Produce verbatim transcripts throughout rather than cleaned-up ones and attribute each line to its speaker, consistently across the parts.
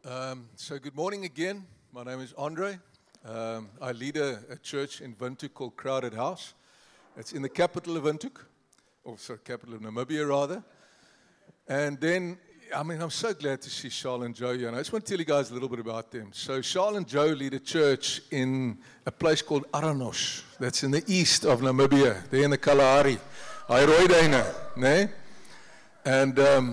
Speaker 1: Um, so good morning again. My name is Andre. Um, I lead a, a church in Windhoek called Crowded House. It's in the capital of Windhoek, or sorry, capital of Namibia rather. And then, I mean, I'm so glad to see Charles and Joe here. And I just want to tell you guys a little bit about them. So Charles and Joe lead a church in a place called Aranos. That's in the east of Namibia. They're in the Kalahari. Airoidaina, ne? And um,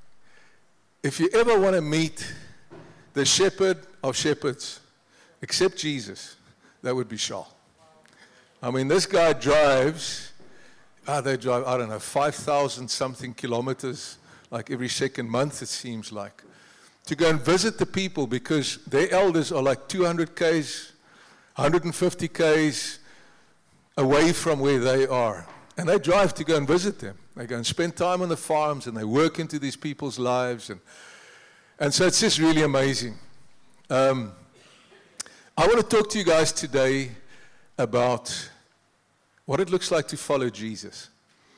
Speaker 1: if you ever want to meet the shepherd of shepherds, except Jesus, that would be Charles. I mean, this guy drives, ah, they drive, I don't know, five thousand something kilometers, like every second month it seems like, to go and visit the people because their elders are like two hundred kays, one hundred fifty kays away from where they are. And they drive to go and visit them. They go and spend time on the farms and they work into these people's lives. And And so it's just really amazing. Um, I want to talk to you guys today about what it looks like to follow Jesus.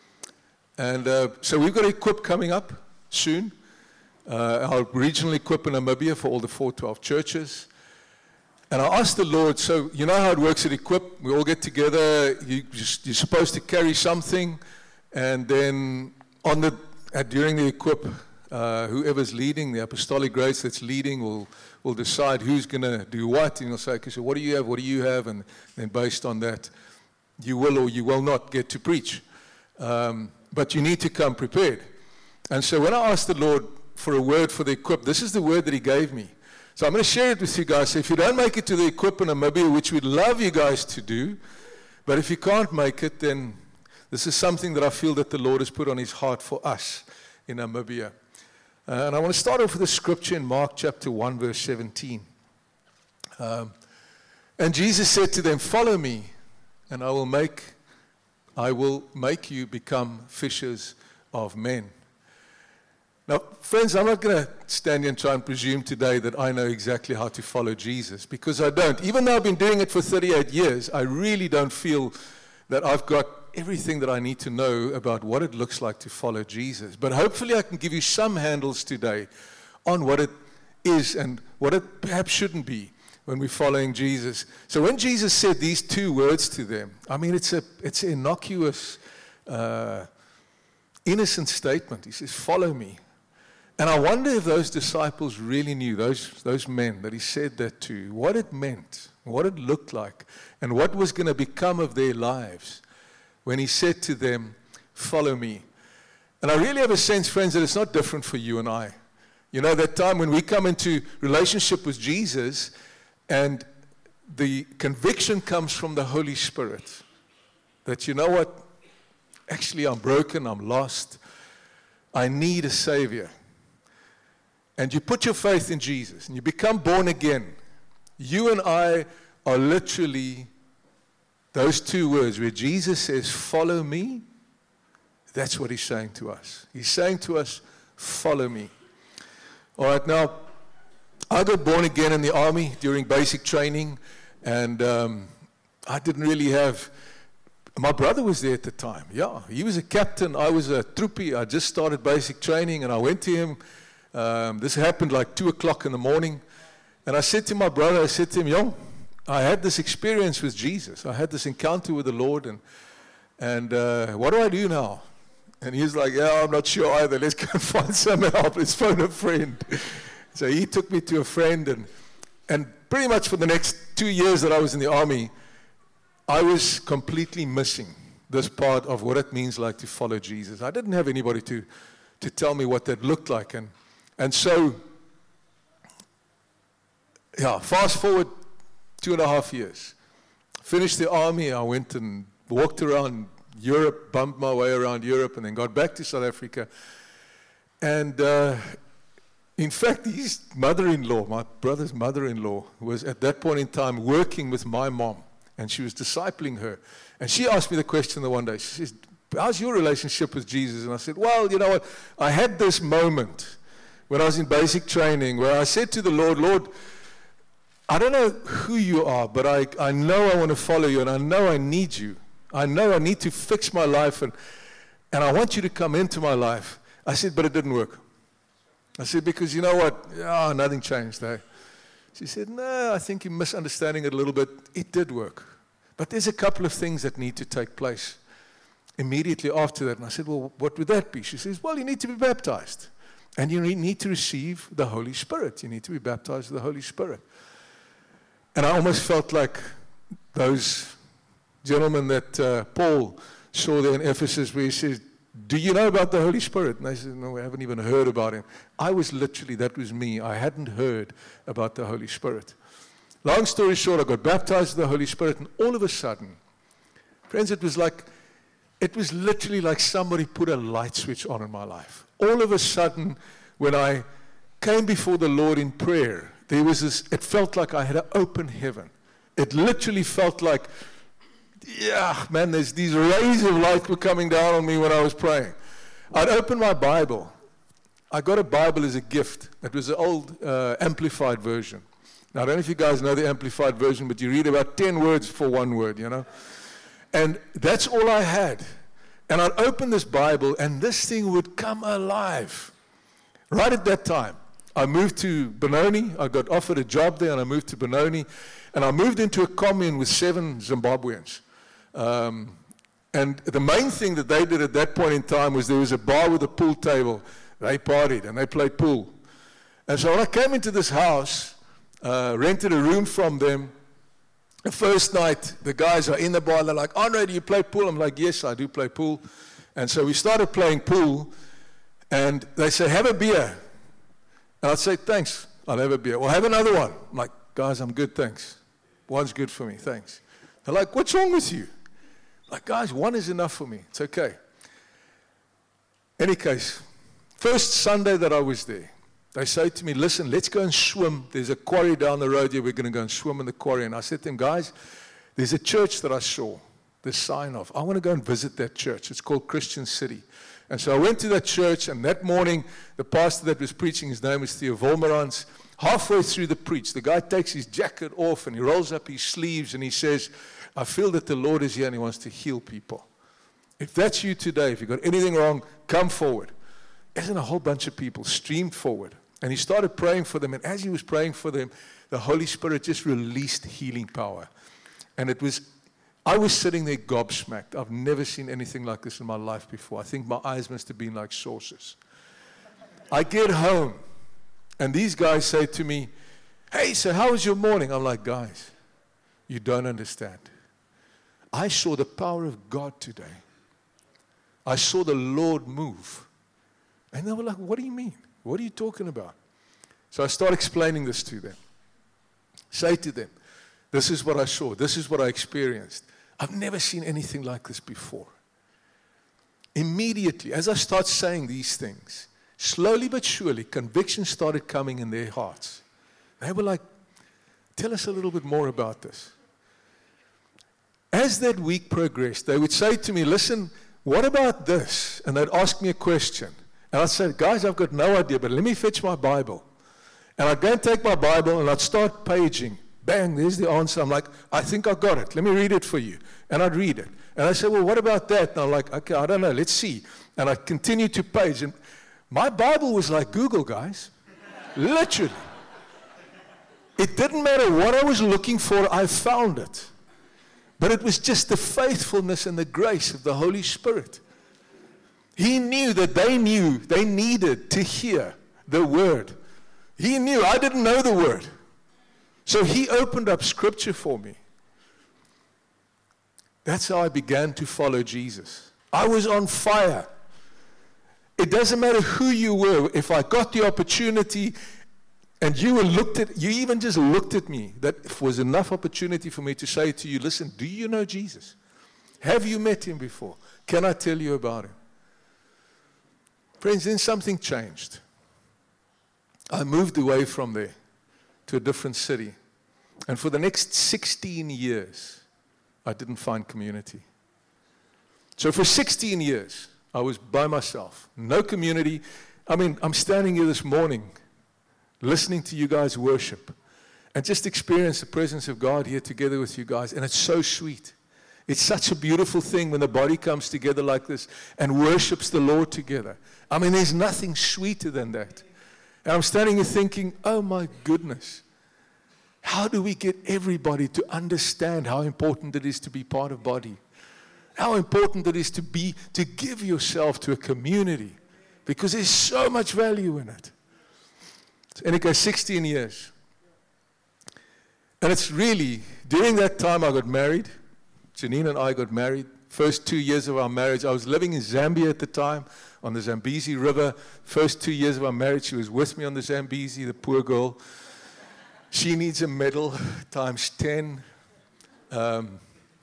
Speaker 1: And uh, so we've got Equip coming up soon. Uh, our regional Equip in Namibia for all the four twelve churches. And I asked the Lord, so you know how it works at Equip? We all get together. You, you're supposed to carry something. And then on the uh, during the Equip, Uh, whoever's leading, the apostolic grace that's leading, will will decide who's going to do what. And you'll say, okay, so what do you have, what do you have? And then based on that, you will or you will not get to preach. Um, but you need to come prepared. And so when I asked the Lord for a word for the Equip, this is the word that he gave me. So I'm going to share it with you guys. So if you don't make it to the Equip in Namibia, which we'd love you guys to do, but if you can't make it, then this is something that I feel that the Lord has put on his heart for us in Namibia. Uh, and I want to start off with a scripture in Mark chapter one, verse seventeen. Um, and Jesus said to them, "Follow me, and I will make, I will make you become fishers of men." Now, friends, I'm not going to stand here and try and presume today that I know exactly how to follow Jesus, because I don't. Even though I've been doing it for thirty-eight years, I really don't feel that I've got everything that I need to know about what it looks like to follow Jesus. But hopefully I can give you some handles today on what it is and what it perhaps shouldn't be when we're following Jesus. So when Jesus said these two words to them, I mean, it's a it's an innocuous, uh, innocent statement. He says, "Follow me." And I wonder if those disciples really knew, those, those men that he said that to, what it meant, what it looked like, and what was going to become of their lives when he said to them, "Follow me." And I really have a sense, friends, that it's not different for you and I. You know, that time when we come into relationship with Jesus and the conviction comes from the Holy Spirit that, you know what, actually I'm broken, I'm lost, I need a Savior. And you put your faith in Jesus and you become born again. You and I are literally those two words where Jesus says, "Follow me." That's what he's saying to us. He's saying to us, "Follow me." All right, now, I got born again in the army during basic training, and um, I didn't really have, my brother was there at the time. Yeah, he was a captain. I was a troopie. I just started basic training, and I went to him. Um, this happened like two o'clock in the morning, and I said to my brother, I said to him, "Yo, I had this experience with Jesus. I had this encounter with the Lord, and and uh, what do I do now?" And he's like, "Yeah, I'm not sure either. Let's go and find some help. Let's phone a friend." So he took me to a friend, and and pretty much for the next two years that I was in the army, I was completely missing this part of what it means like to follow Jesus. I didn't have anybody to to tell me what that looked like, and and so yeah, fast forward two and a half years. Finished the army, I went and walked around Europe, bumped my way around Europe, and then got back to South Africa. And uh, in fact, his mother-in-law, my brother's mother-in-law, was at that point in time working with my mom, and she was discipling her. And she asked me the question the one day. She says, "How's your relationship with Jesus?" And I said, "Well, you know what, I had this moment when I was in basic training where I said to the Lord, Lord, I don't know who you are, but I, I know I want to follow you, and I know I need you. I know I need to fix my life, and, and I want you to come into my life." I said, but it didn't work. I said, because you know what? Oh, nothing changed, eh? She said, no, I think you're misunderstanding it a little bit. It did work. But there's a couple of things that need to take place immediately after that. And I said, well, what would that be? She says, well, you need to be baptized. And you need to receive the Holy Spirit. You need to be baptized with the Holy Spirit. And I almost felt like those gentlemen that uh, Paul saw there in Ephesus where he says, do you know about the Holy Spirit? And they said, no, we haven't even heard about him. I was literally, that was me. I hadn't heard about the Holy Spirit. Long story short, I got baptized with the Holy Spirit, and all of a sudden, friends, it was like, it was literally like somebody put a light switch on in my life. All of a sudden, when I came before the Lord in prayer, there was this, it felt like I had an open heaven. It literally felt like, yeah, man, there's these rays of light were coming down on me when I was praying. I'd open my Bible. I got a Bible as a gift. It was an old uh, amplified version. Now, I don't know if you guys know the amplified version, but you read about ten words for one word, you know. And that's all I had. And I'd open this Bible, and this thing would come alive. Right at that time, I moved to Benoni. I got offered a job there, and I moved to Benoni. And I moved into a commune with seven Zimbabweans. Um, and the main thing that they did at that point in time was there was a bar with a pool table. They partied, and they played pool. And so when I came into this house, uh, rented a room from them, the first night, the guys are in the bar, they're like, Andre, do you play pool? I'm like, yes, I do play pool. And so we started playing pool, and they say, have a beer. And I'd say, thanks, I'll have a beer. Well, have another one. I'm like, guys, I'm good, thanks. One's good for me, thanks. They're like, what's wrong with you? I'm like, guys, one is enough for me. It's okay. Any case, first Sunday that I was there, they say to me, listen, let's go and swim. There's a quarry down the road here. We're going to go and swim in the quarry. And I said to them, guys, there's a church that I saw the sign of. I want to go and visit that church. It's called Christian City. And so I went to that church, and that morning, the pastor that was preaching, his name was Theo Volmerans. Halfway through the preach, the guy takes his jacket off, and he rolls up his sleeves, and he says, I feel that the Lord is here, and he wants to heal people. If that's you today, if you've got anything wrong, come forward. And a whole bunch of people streamed forward. And he started praying for them. And as he was praying for them, the Holy Spirit just released healing power. And it was, I was sitting there gobsmacked. I've never seen anything like this in my life before. I think my eyes must have been like saucers. I get home, and these guys say to me, hey, so how was your morning? I'm like, guys, you don't understand. I saw the power of God today. I saw the Lord move. And they were like, what do you mean? What are you talking about? So I start explaining this to them. Say to them, this is what I saw. This is what I experienced. I've never seen anything like this before. Immediately, as I start saying these things, slowly but surely, conviction started coming in their hearts. They were like, tell us a little bit more about this. As that week progressed, they would say to me, listen, what about this? And they'd ask me a question. And I'd say, guys, I've got no idea, but let me fetch my Bible. And I'd go and take my Bible, and I'd start paging. Bang, there's the answer. I'm like, I think I got it. Let me read it for you. And I'd read it. And I say, well, what about that? And I'm like, okay, I don't know. Let's see. And I'd continue to page. And my Bible was like Google, guys. Literally. It didn't matter what I was looking for, I found it. But it was just the faithfulness and the grace of the Holy Spirit. He knew that they knew they needed to hear the word. He knew. I didn't know the word. So he opened up scripture for me. That's how I began to follow Jesus. I was on fire. It doesn't matter who you were. If I got the opportunity and you were looked at, you even just looked at me, that was enough opportunity for me to say to you, listen, do you know Jesus? Have you met him before? Can I tell you about him? Friends, then something changed. I moved away from there to a different city. And for the next sixteen years, I didn't find community. So for sixteen years, I was by myself. No community. I mean, I'm standing here this morning, listening to you guys worship, and just experience the presence of God here together with you guys. And it's so sweet. It's such a beautiful thing when the body comes together like this and worships the Lord together. I mean, there's nothing sweeter than that. And I'm standing here thinking, oh my goodness, how do we get everybody to understand how important it is to be part of body? How important it is to be, to give yourself to a community, because there's so much value in it. And it goes sixteen years. And it's really, during that time I got married. Janine and I got married. First two years of our marriage, I was living in Zambia at the time, on the Zambezi River. First two years of our marriage, she was with me on the Zambezi, the poor girl. She needs a medal times ten. Um,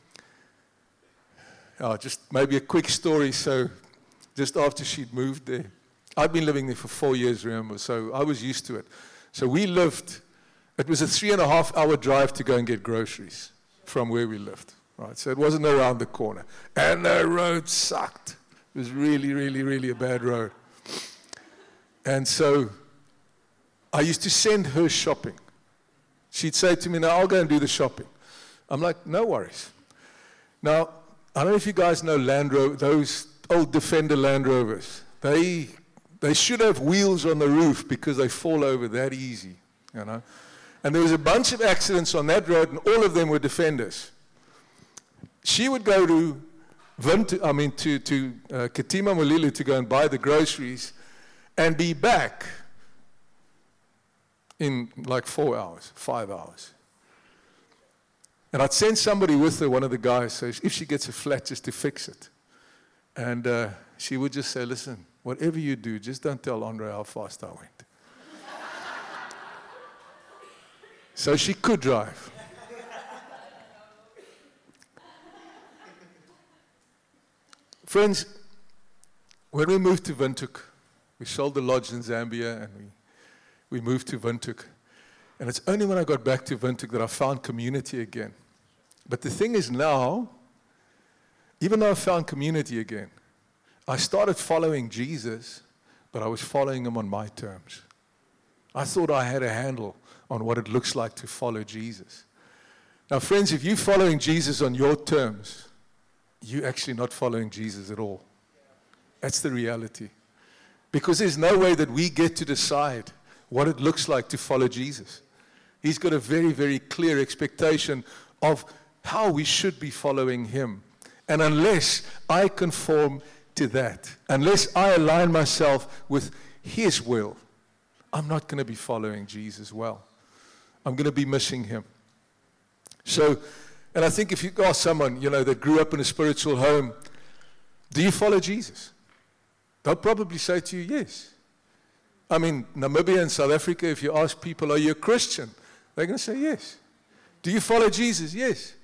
Speaker 1: oh, just maybe a quick story. So just after she'd moved there, I'd been living there for four years, remember, so I was used to it. So we lived, it was a three and a half hour drive to go and get groceries from where we lived. Right, so it wasn't around the corner. And the road sucked. It was really, really, really a bad road. And so I used to send her shopping. She'd say to me, now I'll go and do the shopping. I'm like, no worries. Now, I don't know if you guys know Land Rover, those old Defender Land Rovers. They, they should have wheels on the roof because they fall over that easy, you know. And there was a bunch of accidents on that road, and all of them were Defenders. She would go to, Vint- I mean, to, to uh, Katima Mulilo to go and buy the groceries and be back in like four hours, five hours. And I'd send somebody with her, one of the guys, so if she gets a flat, just to fix it. And uh, she would just say, listen, whatever you do, just don't tell Andre how fast I went. So she could drive. Friends, when we moved to Windhoek, we sold the lodge in Zambia and we, we moved to Windhoek. And it's only when I got back to Windhoek that I found community again. But the thing is now, even though I found community again, I started following Jesus, but I was following him on my terms. I thought I had a handle on what it looks like to follow Jesus. Now, friends, if you're following Jesus on your terms, you're actually not following Jesus at all. That's the reality. Because there's no way that we get to decide what it looks like to follow Jesus. He's got a very, very clear expectation of how we should be following him. And unless I conform to that, unless I align myself with his will, I'm not going to be following Jesus well. I'm going to be missing him. So, and I think if you ask someone, you know, that grew up in a spiritual home, do you follow Jesus? They'll probably say to you, yes. I mean, Namibia and South Africa, if you ask people, are you a Christian? They're going to say yes. Do you follow Jesus? Yes.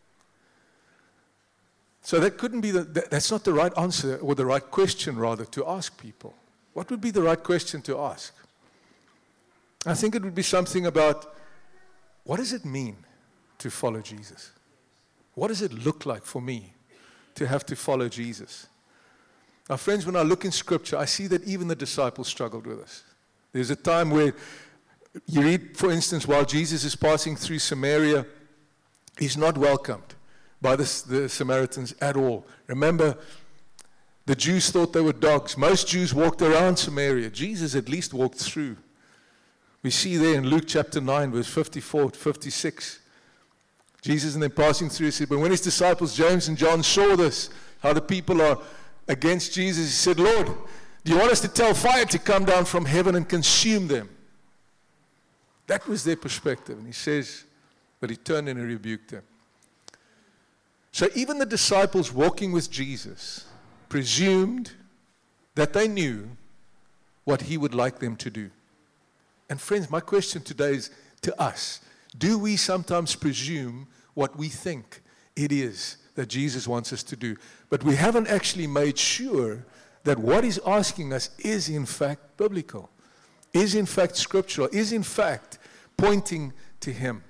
Speaker 1: So that couldn't be the, that, that's not the right answer, or the right question, rather, to ask people. What would be the right question to ask? I think it would be something about, what does it mean to follow Jesus? What does it look like for me to have to follow Jesus? Now, friends, when I look in Scripture, I see that even the disciples struggled with this. There's a time where you read, for instance, while Jesus is passing through Samaria, he's not welcomed by the, the Samaritans at all. Remember, the Jews thought they were dogs. Most Jews walked around Samaria. Jesus at least walked through. We see there in Luke chapter nine, verse fifty-four to fifty-six. Jesus and them passing through, he said, but when his disciples, James and John, saw this, how the people are against Jesus, he said, Lord, do you want us to tell fire to come down from heaven and consume them? That was their perspective. And he says, but he turned and he rebuked them. So even the disciples walking with Jesus presumed that they knew what he would like them to do. And friends, my question today is to us. Do we sometimes presume what we think it is that Jesus wants us to do? But we haven't actually made sure that what he's asking us is in fact biblical, is in fact scriptural, is in fact pointing to him.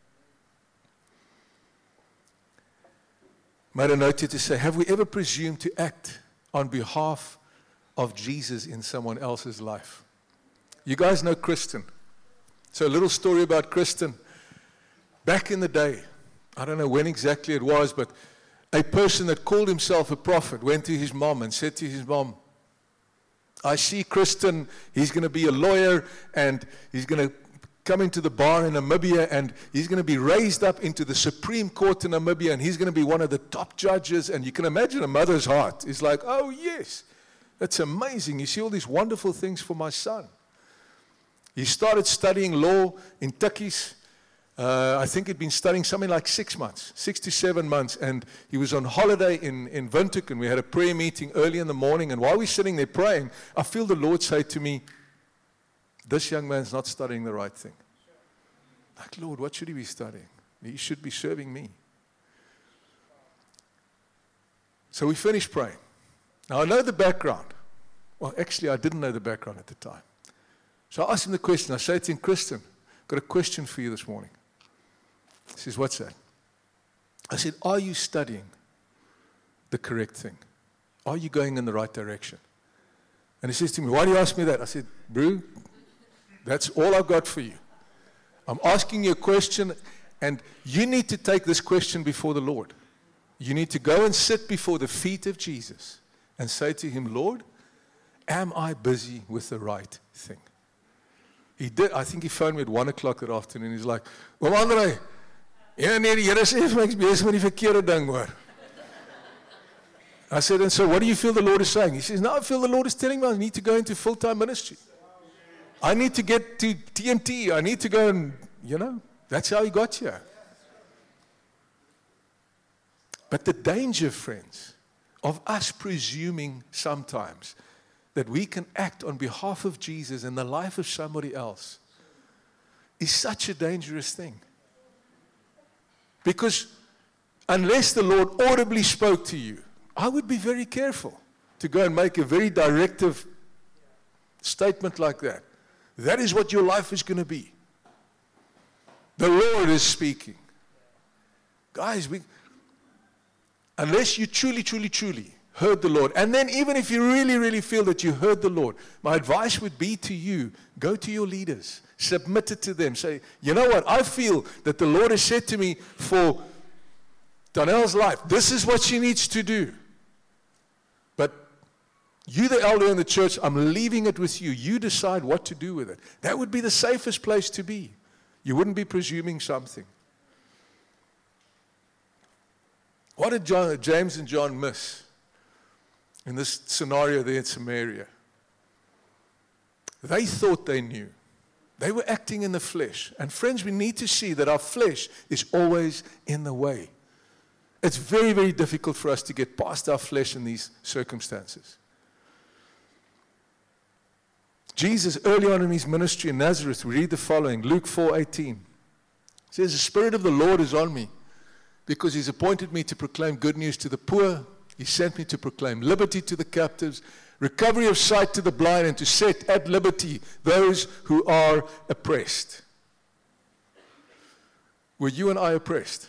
Speaker 1: Made a note here to say, have we ever presumed to act on behalf of Jesus in someone else's life? You guys know Kristen. So a little story about Kristen. Back in the day, I don't know when exactly it was, but a person that called himself a prophet went to his mom and said to his mom, I see Kristen, he's going to be a lawyer, and he's going to come into the bar in Namibia, and he's going to be raised up into the Supreme Court in Namibia, and he's going to be one of the top judges. And you can imagine a mother's heart is like, oh yes, that's amazing. You see all these wonderful things for my son. He started studying law in Tukkies. Uh, I think he'd been studying something like six months, six to seven months, and he was on holiday in, in Windhoek, and we had a prayer meeting early in the morning, and while we're sitting there praying, I feel the Lord say to me, this young man's not studying the right thing. Like, Lord, what should he be studying? He should be serving me. So we finished praying. Now, I know the background. Well, actually, I didn't know the background at the time. So I asked him the question. I said to him, Kristen, I've got a question for you this morning. He says, what's that? I said, are you studying the correct thing? Are you going in the right direction? And he says to me, why do you ask me that? I said, Brew, that's all I've got for you. I'm asking you a question, and you need to take this question before the Lord. You need to go and sit before the feet of Jesus and say to him, Lord, am I busy with the right thing? He did. I think he phoned me at one o'clock that afternoon. He's like, well, Andre, ja, nee, die Here sê vir my ek's besig met die verkeerde ding, hoor. I said, and so what do you feel the Lord is saying? He says, no, I feel the Lord is telling me I need to go into full-time ministry. I need to get to T N T. I need to go and, you know, that's how he got here. But the danger, friends, of us presuming sometimes that we can act on behalf of Jesus in the life of somebody else is such a dangerous thing. Because unless the Lord audibly spoke to you, I would be very careful to go and make a very directive statement like that. That is what your life is going to be. The Lord is speaking. Guys, we, unless you truly, truly, truly heard the Lord, and then even if you really, really feel that you heard the Lord, my advice would be to you, go to your leaders, submit it to them, say, you know what, I feel that the Lord has said to me for Donnell's life, this is what she needs to do. But you, the elder in the church, I'm leaving it with you. You decide what to do with it. That would be the safest place to be. You wouldn't be presuming something. What did John, James and John miss in this scenario there in Samaria? They thought they knew. They were acting in the flesh. And friends, we need to see that our flesh is always in the way. It's very, very difficult for us to get past our flesh in these circumstances. Jesus, early on in his ministry in Nazareth, we read the following, Luke four eighteen. It says, the Spirit of the Lord is on me, because he's appointed me to proclaim good news to the poor. He sent me to proclaim liberty to the captives, recovery of sight to the blind, and to set at liberty those who are oppressed. Were you and I oppressed?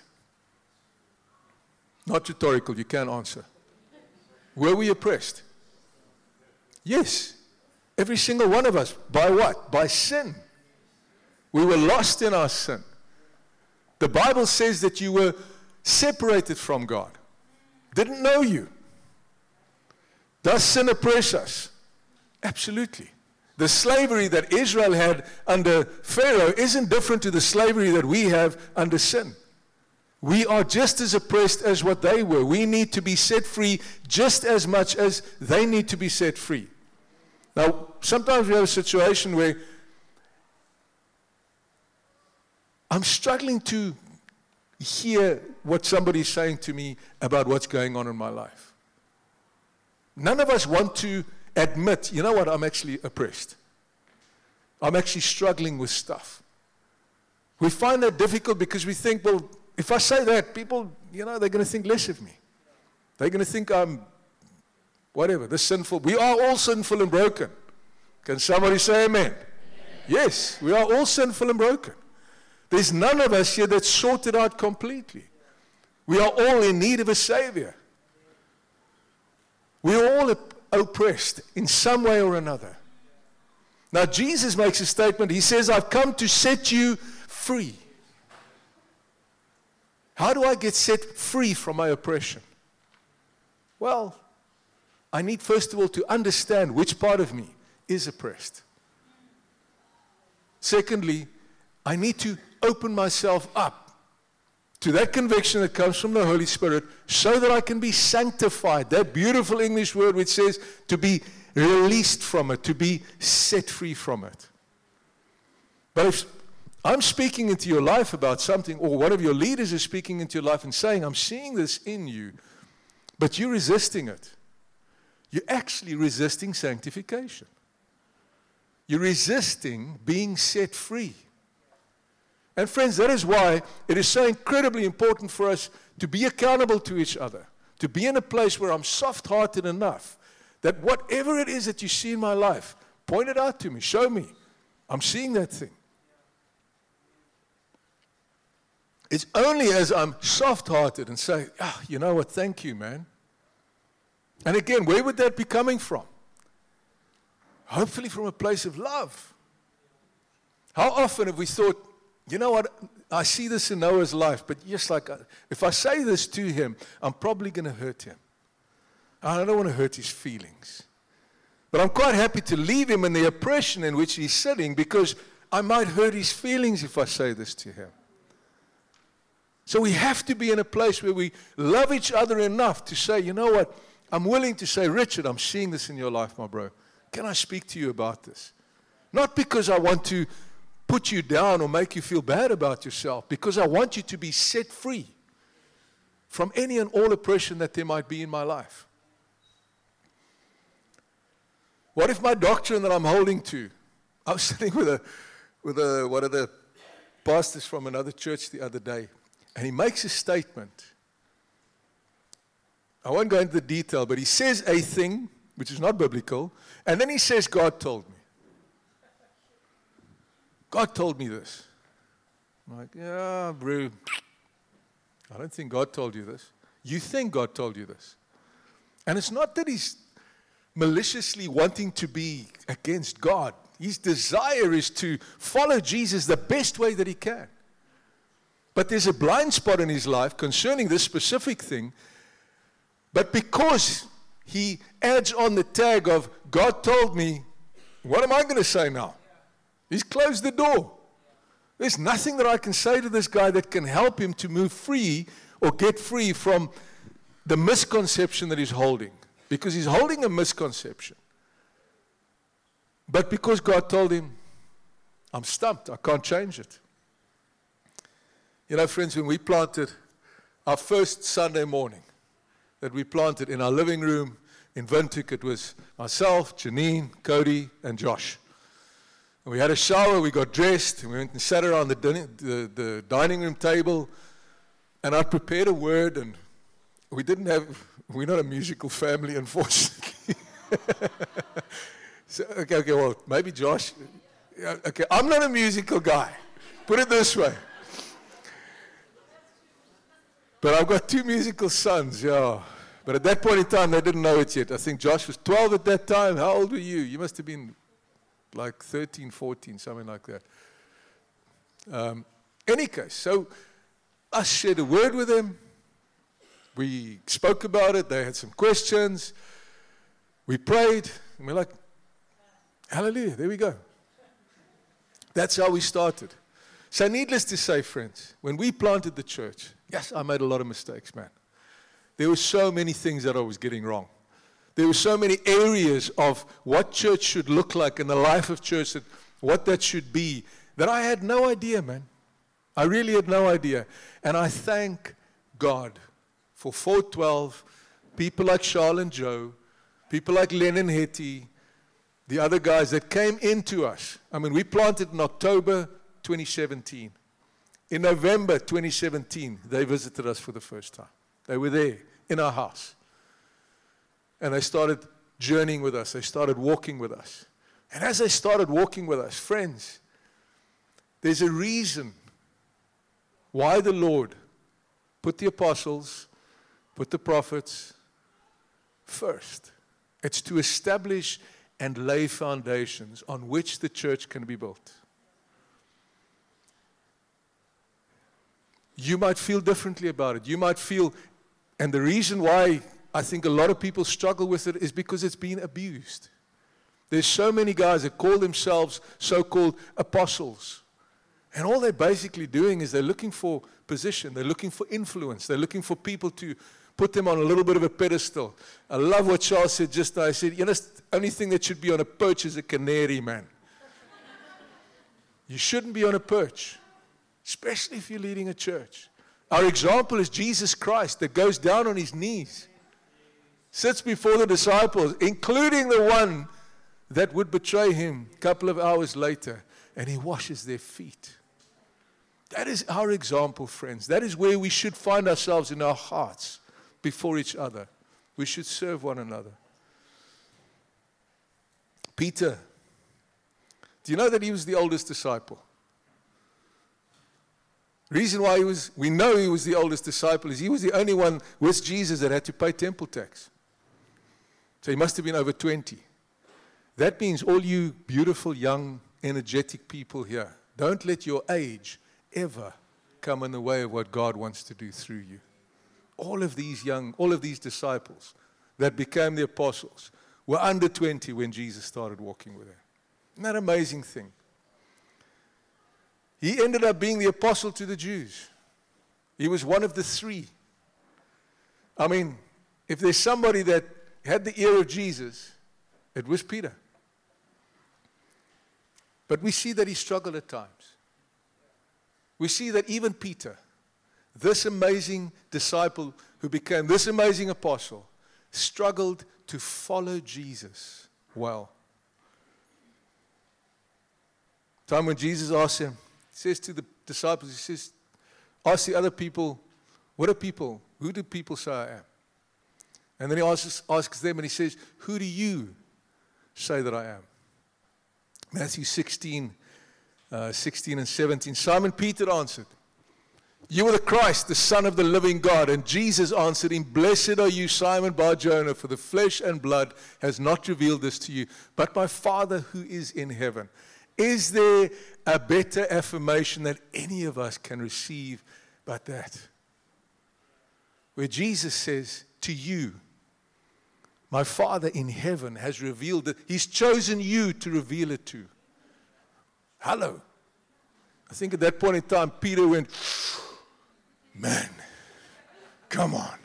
Speaker 1: Not rhetorical, you can't answer. Were we oppressed? Yes. Every single one of us. By what? By sin. We were lost in our sin. The Bible says that you were separated from God. Didn't know you. Does sin oppress us? Absolutely. The slavery that Israel had under Pharaoh isn't different to the slavery that we have under sin. We are just as oppressed as what they were. We need to be set free just as much as they need to be set free. Now, sometimes we have a situation where I'm struggling to hear what somebody's saying to me about what's going on in my life. None of us want to admit, you know what, I'm actually oppressed. I'm actually struggling with stuff. We find that difficult because we think, well, if I say that, people, you know, they're going to think less of me. They're going to think I'm, whatever, the sinful. We are all sinful and broken. Can somebody say amen? Amen? Yes, we are all sinful and broken. There's none of us here that's sorted out completely. We are all in need of a Savior. We are all oppressed in some way or another. Now, Jesus makes a statement. He says, I've come to set you free. How do I get set free from my oppression? Well, I need, first of all, to understand which part of me is oppressed. Secondly, I need to open myself up to that conviction that comes from the Holy Spirit so that I can be sanctified. That beautiful English word which says to be released from it, to be set free from it. But if I'm speaking into your life about something, or one of your leaders is speaking into your life and saying, I'm seeing this in you, but you're resisting it, you're actually resisting sanctification. You're resisting being set free. And friends, that is why it is so incredibly important for us to be accountable to each other, to be in a place where I'm soft-hearted enough that whatever it is that you see in my life, point it out to me, show me. I'm seeing that thing. It's only as I'm soft-hearted and say, ah, you know what, thank you, man. And again, where would that be coming from? Hopefully from a place of love. How often have we thought, you know what, I see this in Noah's life, but just like, if I say this to him, I'm probably going to hurt him. I don't want to hurt his feelings. But I'm quite happy to leave him in the oppression in which he's sitting because I might hurt his feelings if I say this to him. So we have to be in a place where we love each other enough to say, you know what, I'm willing to say, Richard, I'm seeing this in your life, my bro. Can I speak to you about this? Not because I want to put you down or make you feel bad about yourself, because I want you to be set free from any and all oppression that there might be in my life. What if my doctrine that I'm holding to, I was sitting with a, with a, one of the pastors from another church the other day, and he makes a statement. I won't go into the detail, but he says a thing, which is not biblical, and then he says, God told me. God told me this. I'm like, yeah, bro, I don't think God told you this. You think God told you this. And it's not that he's maliciously wanting to be against God. His desire is to follow Jesus the best way that he can. But there's a blind spot in his life concerning this specific thing. But because he adds on the tag of, God told me, what am I going to say now? He's closed the door. There's nothing that I can say to this guy that can help him to move free or get free from the misconception that he's holding. Because he's holding a misconception. But because God told him, I'm stumped, I can't change it. You know, friends, when we planted our first Sunday morning, that we planted in our living room in Windhoek, it was myself, Janine, Cody, and Josh. And we had a shower, we got dressed, and we went and sat around the, din- the, the dining room table, and I prepared a word, and we didn't have, we're not a musical family, unfortunately. so, okay, okay, well, maybe Josh, okay, I'm not a musical guy, put it this way. But I've got two musical sons, yeah. But at that point in time, they didn't know it yet. I think Josh was twelve at that time. How old were you? You must have been like thirteen, fourteen, something like that. Um, any case, so I shared a word with them. We spoke about it. They had some questions. We prayed. And we're like, hallelujah, there we go. That's how we started. So needless to say, friends, when we planted the church, yes, I made a lot of mistakes, man. There were so many things that I was getting wrong. There were so many areas of what church should look like in the life of church, that what that should be, that I had no idea, man. I really had no idea. And I thank God for four twelve, people like Charles and Joe, people like Len and Hetty, the other guys that came into us. I mean, we planted in October twenty seventeen. In November twenty seventeen, they visited us for the first time. They were there in our house. And they started journeying with us. They started walking with us. And as they started walking with us, friends, there's a reason why the Lord put the apostles, put the prophets first. It's to establish and lay foundations on which the church can be built. You might feel differently about it. You might feel, and the reason why I think a lot of people struggle with it is because it's been abused. There's so many guys that call themselves so-called apostles. And all they're basically doing is they're looking for position. They're looking for influence. They're looking for people to put them on a little bit of a pedestal. I love what Charles said just now. He said, you know, the only thing that should be on a perch is a canary, man. You shouldn't be on a perch, especially if you're leading a church. Our example is Jesus Christ that goes down on his knees, sits before the disciples, including the one that would betray him a couple of hours later, and he washes their feet. That is our example, friends. That is where we should find ourselves in our hearts before each other. We should serve one another. Peter, do you know that he was the oldest disciple? The reason why he was, we know he was the oldest disciple is he was the only one with Jesus that had to pay temple tax. So he must have been over twenty. That means all you beautiful, young, energetic people here, don't let your age ever come in the way of what God wants to do through you. All of these young, all of these disciples that became the apostles were under twenty when Jesus started walking with them. Isn't that an amazing thing? He ended up being the apostle to the Jews. He was one of the three. I mean, if there's somebody that had the ear of Jesus, it was Peter. But we see that he struggled at times. We see that even Peter, this amazing disciple who became this amazing apostle, struggled to follow Jesus well. Time when Jesus asked him, he says to the disciples, he says, ask the other people, what are people, who do people say I am? And then he asks, asks them and he says, who do you say that I am? Matthew sixteen, uh, sixteen and seventeen. Simon Peter answered, you are the Christ, the Son of the living God. And Jesus answered him, blessed are you, Simon Bar-Jonah, for the flesh and blood has not revealed this to you, but my Father who is in heaven. Is there a better affirmation that any of us can receive but that? Where Jesus says to you, my Father in heaven has revealed it. He's chosen you to reveal it to. Hello. I think at that point in time, Peter went, man, come on.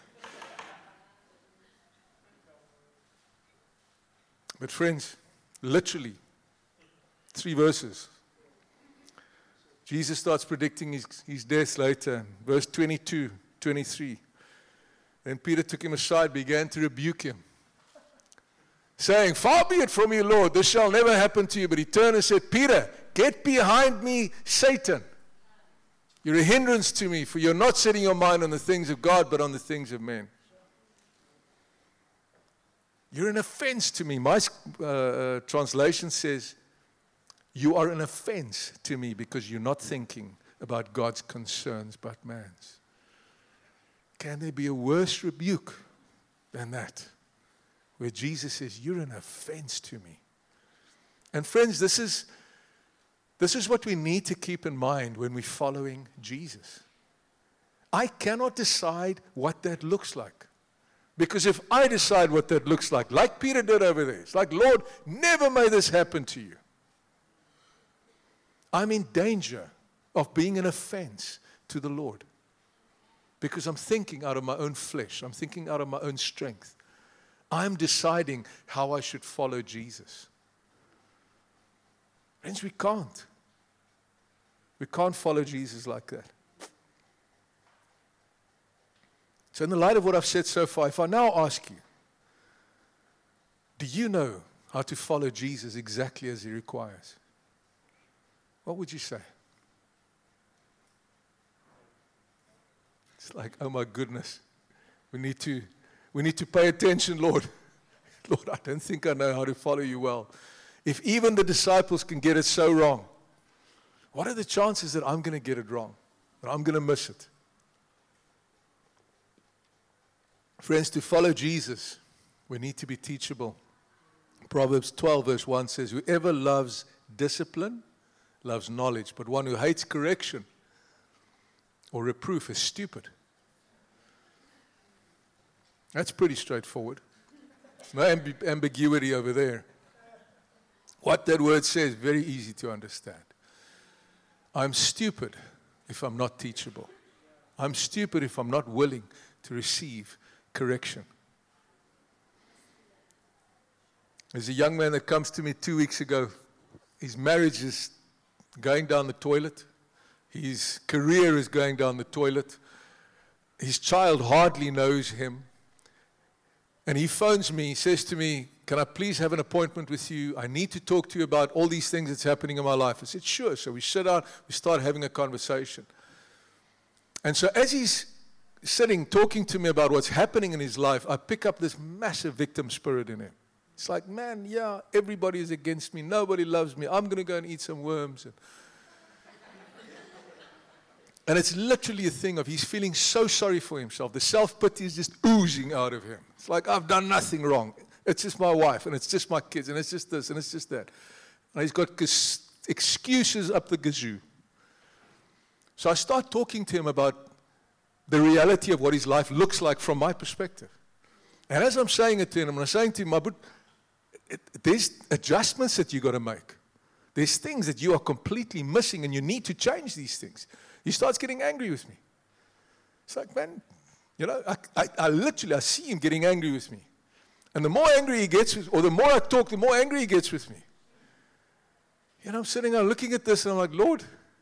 Speaker 1: But friends, literally, three verses. Jesus starts predicting his, his death later. Verse twenty-two, twenty-three. Then Peter took him aside, began to rebuke him, saying, far be it from you, Lord, this shall never happen to you. But he turned and said, Peter, get behind me, Satan. You're a hindrance to me, for you're not setting your mind on the things of God, but on the things of men. You're an offense to me. My uh, uh, translation says, you are an offense to me because you're not thinking about God's concerns but man's. Can there be a worse rebuke than that? Where Jesus says, you're an offense to me. And friends, this is, this is what we need to keep in mind when we're following Jesus. I cannot decide what that looks like. Because if I decide what that looks like, like Peter did over there, it's like, Lord, never may this happen to you. I'm in danger of being an offense to the Lord. Because I'm thinking out of my own flesh. I'm thinking out of my own strength. I'm deciding how I should follow Jesus. Friends, we can't. We can't follow Jesus like that. So in the light of what I've said so far, if I now ask you, do you know how to follow Jesus exactly as he requires? What would you say? It's like, oh my goodness, we need to, we need to pay attention, Lord. Lord, I don't think I know how to follow you well. If even the disciples can get it so wrong, what are the chances that I'm going to get it wrong, that I'm going to miss it? Friends, to follow Jesus, we need to be teachable. Proverbs twelve verse one says, whoever loves discipline loves knowledge, but one who hates correction or reproof is stupid. That's pretty straightforward. No amb- ambiguity over there. What that word says, very easy to understand. I'm stupid if I'm not teachable. I'm stupid if I'm not willing to receive correction. There's a young man that comes to me two weeks ago. His marriage is going down the toilet. His career is going down the toilet. His child hardly knows him. And he phones me, he says to me, can I please have an appointment with you? I need to talk to you about all these things that's happening in my life. I said, sure. So we sit down, we start having a conversation. And so as he's sitting, talking to me about what's happening in his life, I pick up this massive victim spirit in him. It's like, man, yeah, everybody is against me. Nobody loves me. I'm going to go and eat some worms. And, and it's literally a thing of he's feeling so sorry for himself. The self-pity is just oozing out of him. It's like, I've done nothing wrong. It's just my wife, and it's just my kids, and it's just this, and it's just that. And he's got excuses up the gazoo. So I start talking to him about the reality of what his life looks like from my perspective. And as I'm saying it to him, I'm saying to him, but it, there's adjustments that you got to make. There's things that you are completely missing, and you need to change these things. He starts getting angry with me. It's like, man, you know, I, I, I literally, I see him getting angry with me. And the more angry he gets, with, or the more I talk, the more angry he gets with me. You know, I'm sitting there looking at this, and I'm like, Lord,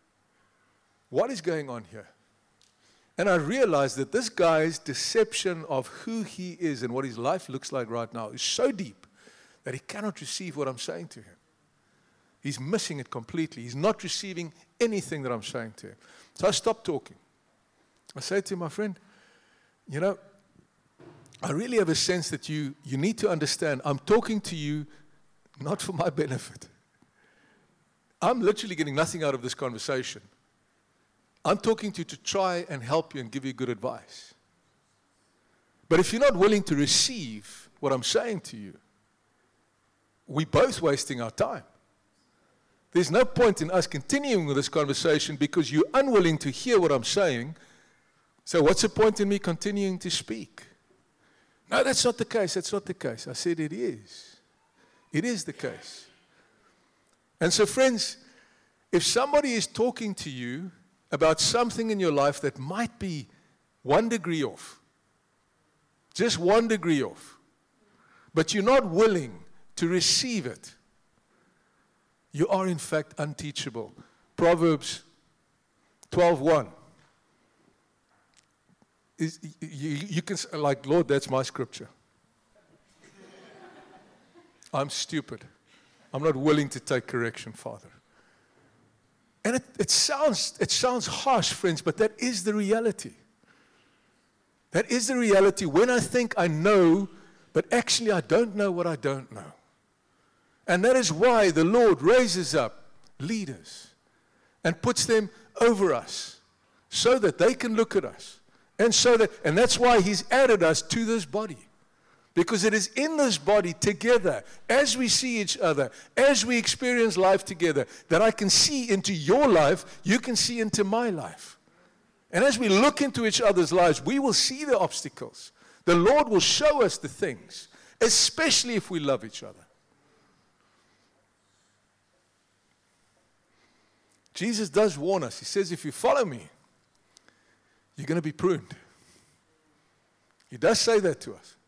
Speaker 1: what is going on here? And I realized that this guy's deception of who he is and what his life looks like right now is so deep that he cannot receive what I'm saying to him. He's missing it completely. He's not receiving anything that I'm saying to him. So I stopped talking. I said to him, my friend, you know, I really have a sense that you, you need to understand, I'm talking to you not for my benefit. I'm literally getting nothing out of this conversation. I'm talking to you to try and help you and give you good advice. But if you're not willing to receive what I'm saying to you, we're both wasting our time. There's no point in us continuing with this conversation because you're unwilling to hear what I'm saying. So what's the point in me continuing to speak? No, that's not the case. That's not the case. I said it is. It is the case. And so, friends, if somebody is talking to you about something in your life that might be one degree off, just one degree off, but you're not willing to receive it, you are in fact unteachable. Proverbs twelve one. Is, you, you can, like, Lord, that's my scripture. I'm stupid. I'm not willing to take correction, Father. And it, it sounds it sounds harsh, friends, but that is the reality. That is the reality. When I think I know, but actually I don't know what I don't know. And that is why the Lord raises up leaders and puts them over us so that they can look at us. And so that, and that's why He's added us to this body. Because it is in this body together, as we see each other, as we experience life together, that I can see into your life, you can see into my life. And as we look into each other's lives, we will see the obstacles. The Lord will show us the things, especially if we love each other. Jesus does warn us. He says, if you follow me, you're going to be pruned. He does say that to us.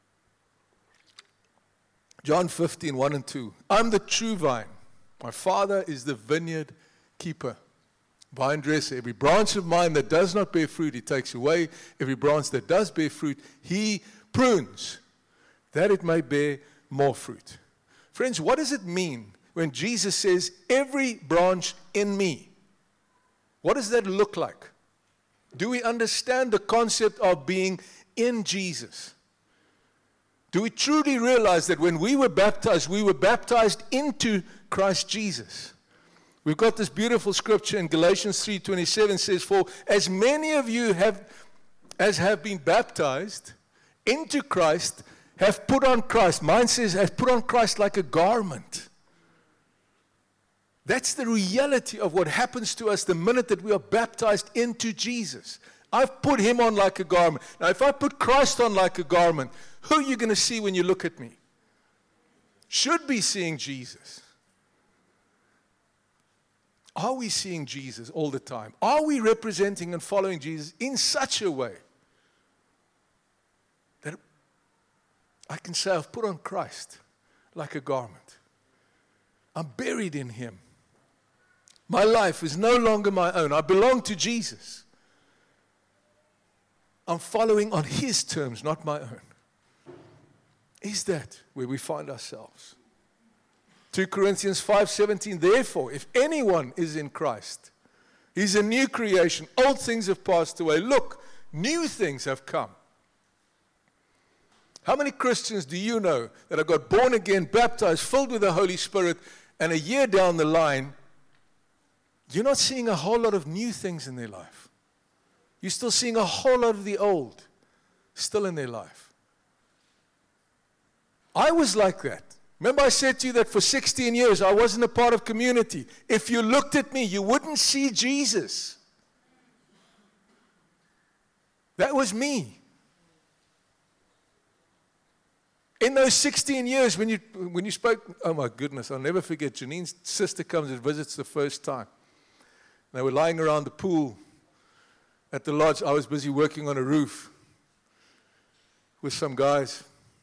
Speaker 1: John fifteen, one and two. I'm the true vine. My Father is the vineyard keeper. Vine dresser. Every branch of mine that does not bear fruit, He takes away. Every branch that does bear fruit, He prunes, that it may bear more fruit. Friends, what does it mean when Jesus says, every branch in me? What does that look like? Do we understand the concept of being in Jesus? Do we truly realize that when we were baptized, we were baptized into Christ Jesus? We've got this beautiful scripture in Galatians three twenty-seven says, for as many of you have, as have been baptized into Christ, have put on Christ. Mine says, have put on Christ like a garment. That's the reality of what happens to us the minute that we are baptized into Jesus. I've put him on like a garment. Now, if I put Christ on like a garment, who are you going to see when you look at me? Should be seeing Jesus. Are we seeing Jesus all the time? Are we representing and following Jesus in such a way that I can say I've put on Christ like a garment? I'm buried in him. My life is no longer my own. I belong to Jesus. I'm following on his terms, not my own. Is that where we find ourselves? Second Corinthians five seventeen, therefore, if anyone is in Christ, he's a new creation. Old things have passed away. Look, new things have come. How many Christians do you know that have got born again, baptized, filled with the Holy Spirit, and a year down the line, you're not seeing a whole lot of new things in their life? You're still seeing a whole lot of the old still in their life. I was like that. Remember I said to you that for sixteen years I wasn't a part of community. If you looked at me, you wouldn't see Jesus. That was me. In those sixteen years when you when you spoke, oh my goodness, I'll never forget, Janine's sister comes and visits the first time. They were lying around the pool at the lodge. I was busy working on a roof with some guys.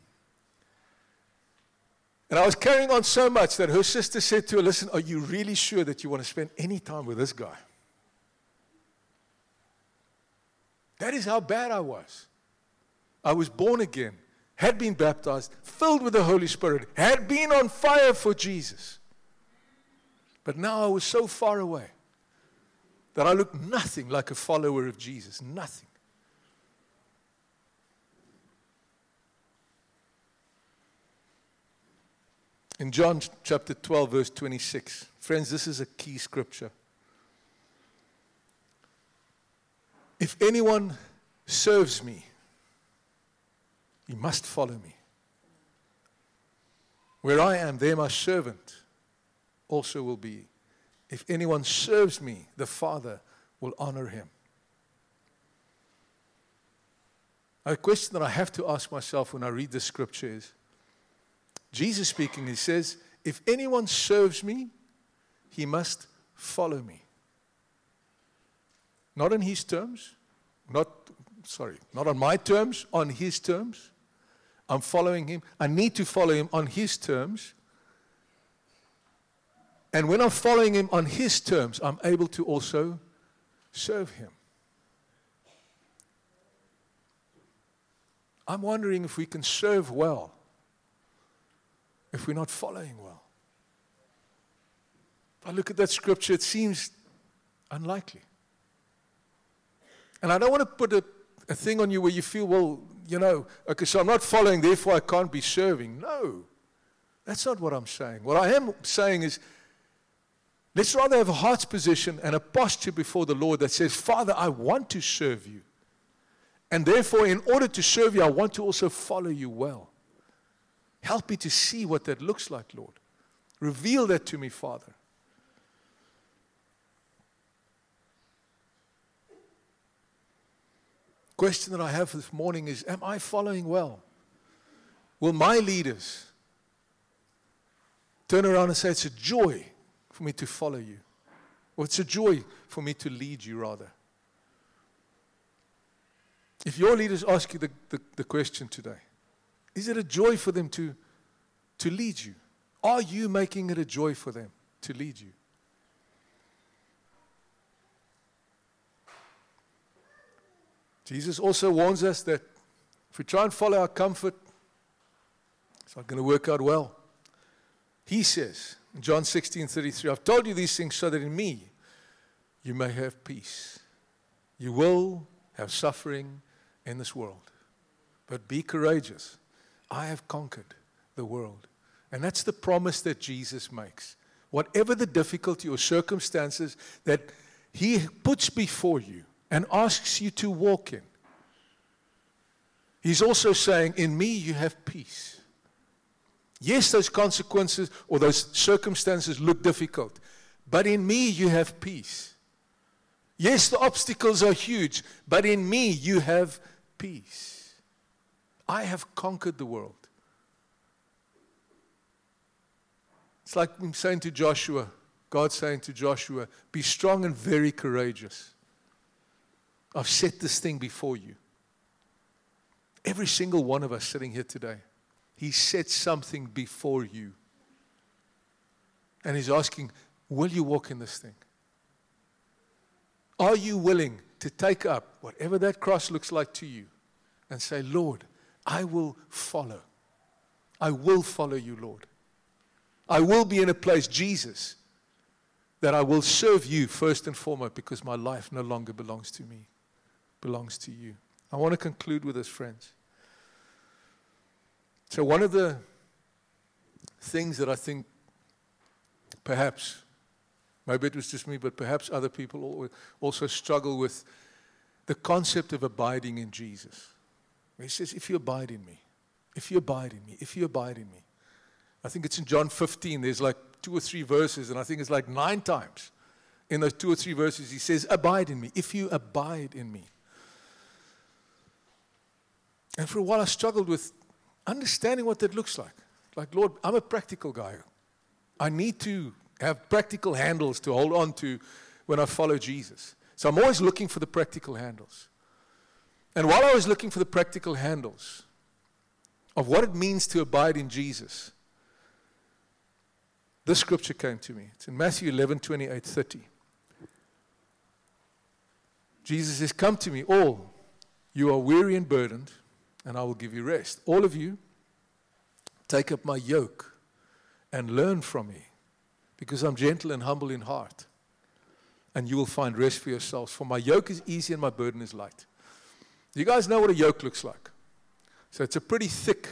Speaker 1: And I was carrying on so much that her sister said to her, listen, are you really sure that you want to spend any time with this guy? That is how bad I was. I was born again, had been baptized, filled with the Holy Spirit, had been on fire for Jesus. But now I was so far away that I looked nothing like a follower of Jesus, nothing. In John chapter twelve, verse twenty-six, friends, this is a key scripture. If anyone serves me, he must follow me. Where I am, there my servant also will be. If anyone serves me, the Father will honor him. A question that I have to ask myself when I read this scripture is, Jesus speaking, he says, if anyone serves me, he must follow me. Not on his terms, not, sorry, not on my terms, on his terms. I'm following him. I need to follow him on his terms. And when I'm following him on his terms, I'm able to also serve him. I'm wondering if we can serve well if we're not following well. If I look at that scripture, it seems unlikely. And I don't want to put a, a thing on you where you feel, well, you know, okay, so I'm not following, therefore I can't be serving. No, that's not what I'm saying. What I am saying is, let's rather have a heart's position and a posture before the Lord that says, Father, I want to serve you. And therefore, in order to serve you, I want to also follow you well. Help me to see what that looks like, Lord. Reveal that to me, Father. Question that I have this morning is, am I following well? Will my leaders turn around and say, it's a joy for me to follow you? Or it's a joy for me to lead you, rather? If your leaders ask you the, the, the question today, is it a joy for them to, to lead you? Are you making it a joy for them to lead you? Jesus also warns us that if we try and follow our comfort, it's not going to work out well. He says in John sixteen thirty-three, I've told you these things so that in me you may have peace. You will have suffering in this world, but be courageous. I have conquered the world. And that's the promise that Jesus makes. Whatever the difficulty or circumstances that he puts before you and asks you to walk in, he's also saying, in me you have peace. Yes, those consequences or those circumstances look difficult, but in me you have peace. Yes, the obstacles are huge, but in me you have peace. I have conquered the world. It's like I'm saying to Joshua, God saying to Joshua, be strong and very courageous. I've set this thing before you. Every single one of us sitting here today, He set something before you. And He's asking, will you walk in this thing? Are you willing to take up whatever that cross looks like to you and say, Lord, I will follow. I will follow you, Lord. I will be in a place, Jesus, that I will serve you first and foremost because my life no longer belongs to me, belongs to you. I want to conclude with this, friends. So one of the things that I think perhaps, maybe it was just me, but perhaps other people also struggle with the concept of abiding in Jesus. He says, if you abide in me, if you abide in me, if you abide in me. I think it's in John fifteen, there's like two or three verses, and I think it's like nine times in those two or three verses he says, abide in me, if you abide in me. And for a while I struggled with understanding what that looks like. Like, Lord, I'm a practical guy. I need to have practical handles to hold on to when I follow Jesus. So I'm always looking for the practical handles. And while I was looking for the practical handles of what it means to abide in Jesus, this scripture came to me. It's in Matthew eleven, twenty-eight, thirty. Jesus says, come to me, all you are weary and burdened, and I will give you rest. All of you, take up my yoke and learn from me, because I'm gentle and humble in heart, and you will find rest for yourselves. For my yoke is easy and my burden is light. You guys know what a yoke looks like. So it's a pretty thick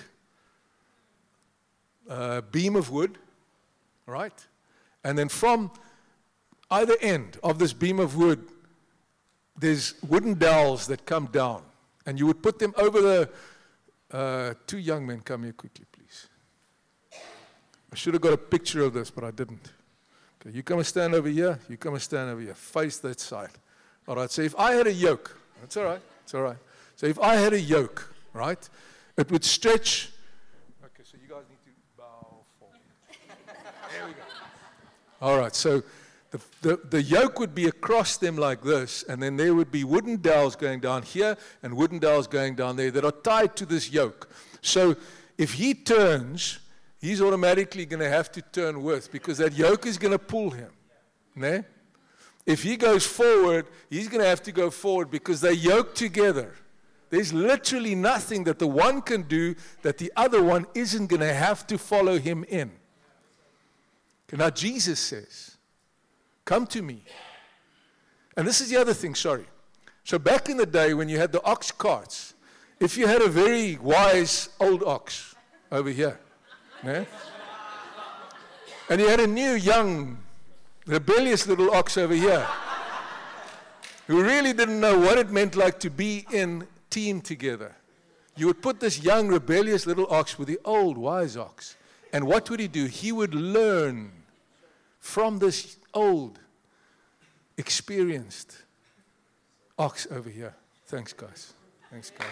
Speaker 1: uh, beam of wood, right? And then from either end of this beam of wood, there's wooden dowels that come down. And you would put them over the, uh, two young men, come here quickly, please. I should have got a picture of this, but I didn't. Okay, you come and stand over here, you come and stand over here, face that side. All right, so if I had a yoke, that's all right, it's all right. So if I had a yoke, right, it would stretch. Okay, so you guys need to bow forward. There we go. All right, so the, the, the yoke would be across them like this, and then there would be wooden dowels going down here and wooden dowels going down there that are tied to this yoke. So if he turns, he's automatically going to have to turn with, because that yoke is going to pull him. Ne? If he goes forward, he's going to have to go forward because they're yoked together. There's literally nothing that the one can do that the other one isn't going to have to follow him in. Okay, now Jesus says, come to me. And this is the other thing, sorry. So back in the day when you had the ox carts, if you had a very wise old ox over here, yeah, and you had a new, young, rebellious little ox over here, who really didn't know what it meant like to be in team together, you would put this young, rebellious little ox with the old, wise ox. And what would he do? He would learn from this old, experienced ox over here. Thanks, guys. Thanks, guys.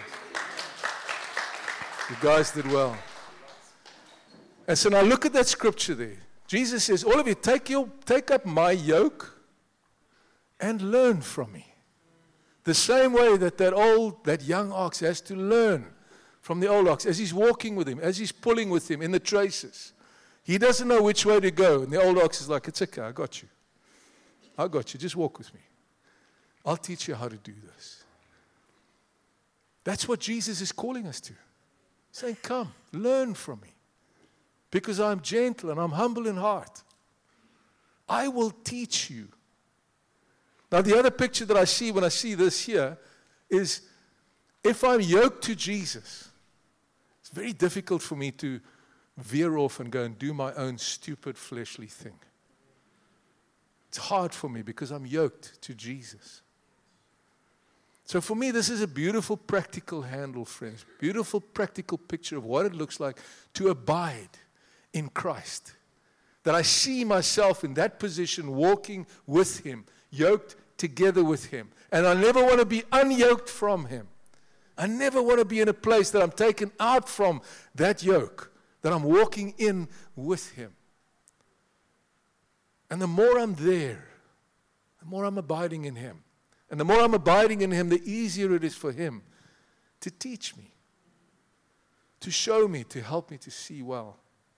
Speaker 1: You guys did well. And so now look at that scripture there. Jesus says, all of you, take, your, take up my yoke and learn from me. The same way that that old, that young ox has to learn from the old ox as he's walking with him, as he's pulling with him in the traces. He doesn't know which way to go. And the old ox is like, it's okay, I got you. I got you, just walk with me. I'll teach you how to do this. That's what Jesus is calling us to. He's saying, come, learn from me. Because I'm gentle and I'm humble in heart. I will teach you. Now, the other picture that I see when I see this here is if I'm yoked to Jesus, it's very difficult for me to veer off and go and do my own stupid fleshly thing. It's hard for me because I'm yoked to Jesus. So for me, this is a beautiful practical handle, friends. Beautiful practical picture of what it looks like to abide in Christ. That I see myself in that position walking with Him, yoked together with Him. And I never want to be unyoked from Him. I never want to be in a place that I'm taken out from that yoke, that I'm walking in with Him. And the more I'm there, the more I'm abiding in Him. And the more I'm abiding in Him, the easier it is for Him to teach me, to show me, to help me to see well.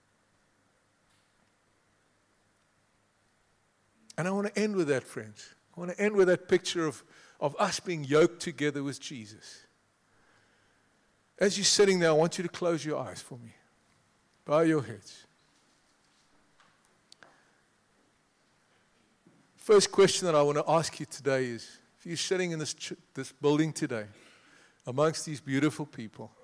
Speaker 1: And I want to end with that, friends. I want to end with that picture of, of us being yoked together with Jesus. As you're sitting there, I want you to close your eyes for me. Bow your heads. First question that I want to ask you today is, if you're sitting in this ch- this building today, amongst these beautiful people,